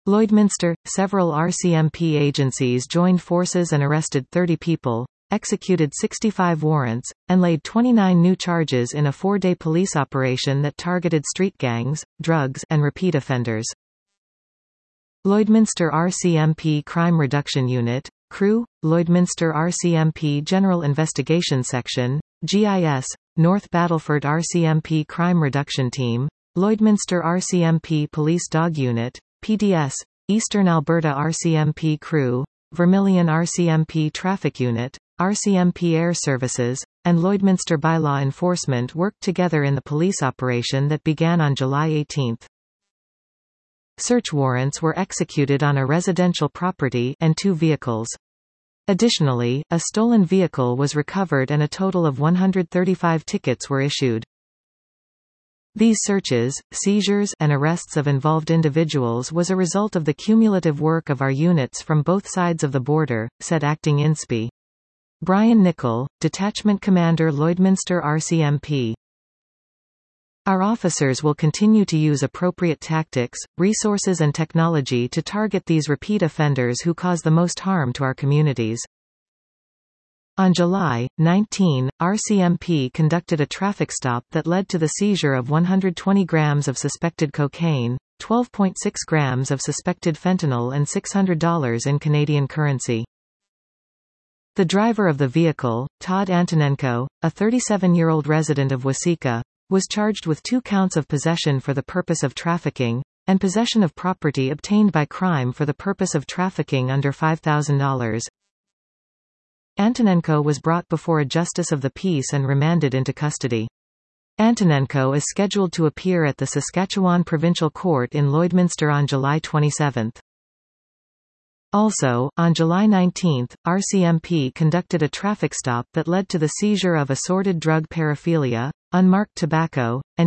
Lloydminster – Several RCMP agencies joined forces and arrested 30 people, executed 65 warrants, and laid 29 new charges in a 4-day police operation that targeted street gangs, drugs, and repeat offenders. Lloydminster RCMP Crime Reduction Unit, CREW, Lloydminster RCMP General Investigation Section, GIS, North Battleford RCMP Crime Reduction Team, Lloydminster RCMP Police Dog Unit, PDS, Eastern Alberta RCMP CREW, Vermilion RCMP Traffic Unit, RCMP Air Services, and Lloydminster Bylaw Enforcement worked together in the police operation that began on July 18. Search warrants were executed on a residential property and 2 vehicles. Additionally, a stolen vehicle was recovered and a total of 135 tickets were issued. These searches, seizures, and arrests of involved individuals was a result of the cumulative work of our units from both sides of the border, said Acting INSP. Brian Nicol, Detachment Commander, Lloydminster RCMP. Our officers will continue to use appropriate tactics, resources and technology to target these repeat offenders who cause the most harm to our communities. On July 19, RCMP conducted a traffic stop that led to the seizure of 120 grams of suspected cocaine, 12.6 grams of suspected fentanyl and $600 in Canadian currency. The driver of the vehicle, Todd Antonenko, a 37-year-old resident of Waseca, was charged with 2 counts of possession for the purpose of trafficking, and possession of property obtained by crime for the purpose of trafficking under $5,000. Antonenko was brought before a justice of the peace and remanded into custody. Antonenko is scheduled to appear at the Saskatchewan Provincial Court in Lloydminster on July 27. Also, on July 19, RCMP conducted a traffic stop that led to the seizure of assorted drug paraphernalia, unmarked tobacco, and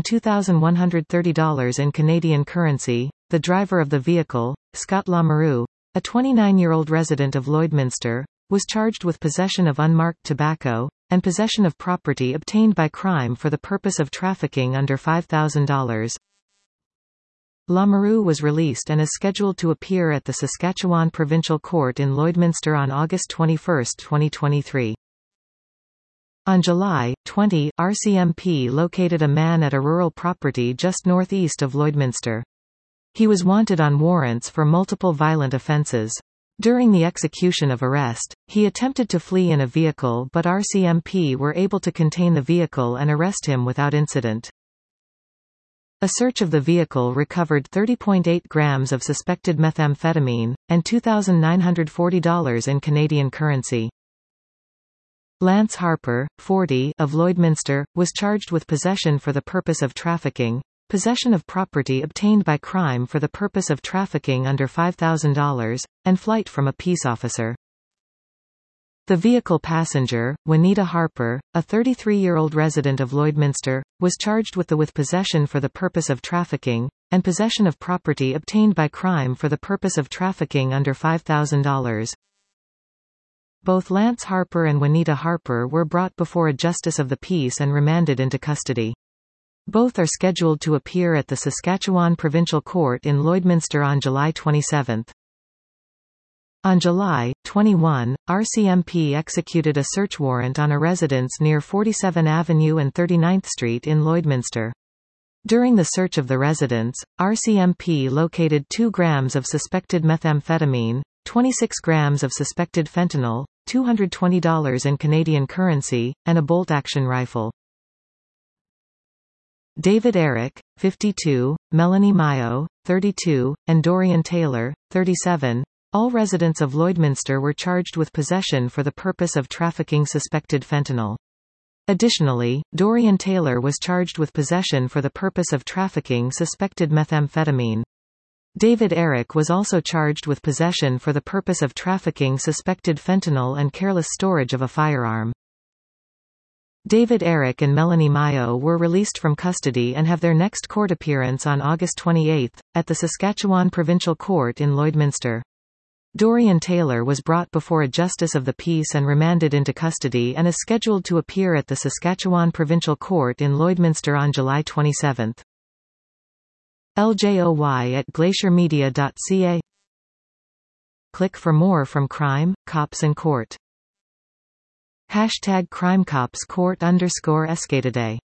$2,130 in Canadian currency. The driver of the vehicle, Scott Lamoureux, a 29-year-old resident of Lloydminster, was charged with possession of unmarked tobacco, and possession of property obtained by crime for the purpose of trafficking under $5,000. Lamoureux was released and is scheduled to appear at the Saskatchewan Provincial Court in Lloydminster on August 21, 2023. On July 20, RCMP located a man at a rural property just northeast of Lloydminster. He was wanted on warrants for multiple violent offences. During the execution of arrest, he attempted to flee in a vehicle, but RCMP were able to contain the vehicle and arrest him without incident. A search of the vehicle recovered 30.8 grams of suspected methamphetamine, and $2,940 in Canadian currency. Lance Harper, 40, of Lloydminster, was charged with possession for the purpose of trafficking, possession of property obtained by crime for the purpose of trafficking under $5,000, and flight from a peace officer. The vehicle passenger, Juanita Harper, a 33-year-old resident of Lloydminster, was charged with possession for the purpose of trafficking, and possession of property obtained by crime for the purpose of trafficking under $5,000. Both Lance Harper and Juanita Harper were brought before a justice of the peace and remanded into custody. Both are scheduled to appear at the Saskatchewan Provincial Court in Lloydminster on July 27. On July 21, RCMP executed a search warrant on a residence near 47 Avenue and 39th Street in Lloydminster. During the search of the residence, RCMP located 2 grams of suspected methamphetamine, 26 grams of suspected fentanyl, $220 in Canadian currency, and a bolt-action rifle. David Eric, 52, Melanie Mayo, 32, and Dorian Taylor, 37, all residents of Lloydminster were charged with possession for the purpose of trafficking suspected fentanyl. Additionally, Dorian Taylor was charged with possession for the purpose of trafficking suspected methamphetamine. David Eric was also charged with possession for the purpose of trafficking suspected fentanyl and careless storage of a firearm. David Eric and Melanie Mayo were released from custody and have their next court appearance on August 28, at the Saskatchewan Provincial Court in Lloydminster. Dorian Taylor was brought before a justice of the peace and remanded into custody and is scheduled to appear at the Saskatchewan Provincial Court in Lloydminster on July 27. LJOY@glaciermedia.ca click for more from Crime, Cops and Court. #CrimeCopsCourt_Escatoday